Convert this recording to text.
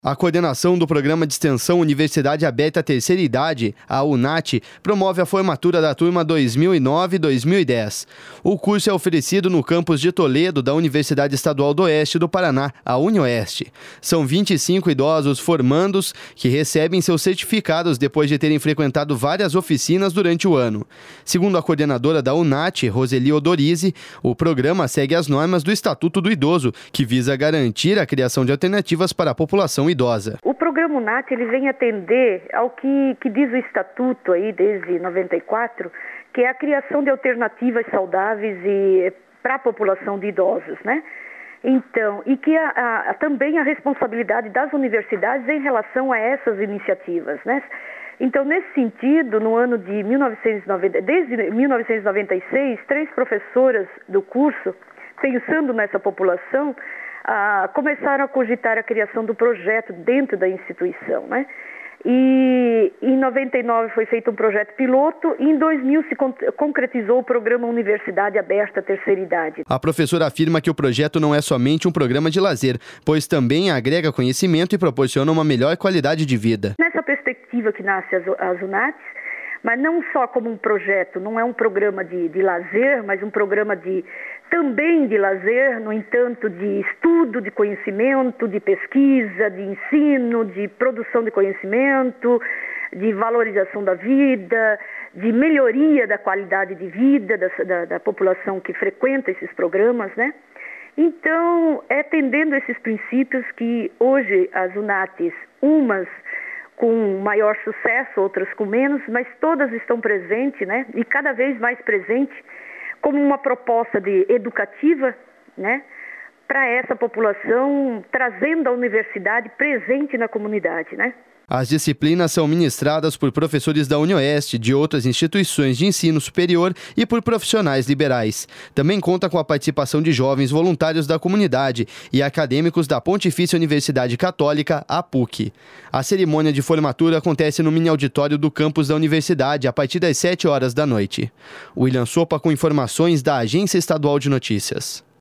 A coordenação do Programa de Extensão Universidade Aberta Terceira Idade, a UNAT, promove a formatura da turma 2009-2010. O curso é oferecido no campus de Toledo da Universidade Estadual do Oeste do Paraná, a UniOeste. São 25 idosos formandos que recebem seus certificados depois de terem frequentado várias oficinas durante o ano. Segundo a coordenadora da UNAT, Roseli Odorizzi, o programa segue as normas do Estatuto do Idoso, que visa garantir a criação de alternativas para a população idosa. O programa UNAT ele vem atender ao que diz o Estatuto aí desde 94, que é a criação de alternativas saudáveis para a população de idosos, né? Então, e que também a responsabilidade das universidades em relação a essas iniciativas, né? Então, nesse sentido, no ano de desde 1996, 3 professoras do curso, pensando nessa população, começaram a cogitar a criação do projeto dentro da instituição, né? E em 99 foi feito um projeto piloto e em 2000 se concretizou o programa Universidade Aberta Terceira Idade. A professora afirma que o projeto não é somente um programa de lazer, pois também agrega conhecimento e proporciona uma melhor qualidade de vida. Nessa perspectiva que nasce as UNATs, mas não só como um projeto, não é um programa de lazer, mas um programa também de lazer, no entanto, de estudo, de conhecimento, de pesquisa, de ensino, de produção de conhecimento, de valorização da vida, de melhoria da qualidade de vida da população que frequenta esses programas, né? Então, é atendendo esses princípios que hoje as UNATs, umas com maior sucesso, outras com menos, mas todas estão presentes, né? E cada vez mais presentes, como uma proposta educativa, né? Para essa população, trazendo a universidade presente na comunidade, né? As disciplinas são ministradas por professores da UniOeste, de outras instituições de ensino superior e por profissionais liberais. Também conta com a participação de jovens voluntários da comunidade e acadêmicos da Pontifícia Universidade Católica, a PUC. A cerimônia de formatura acontece no mini auditório do campus da universidade a partir das 7 horas da noite. William Sopa com informações da Agência Estadual de Notícias.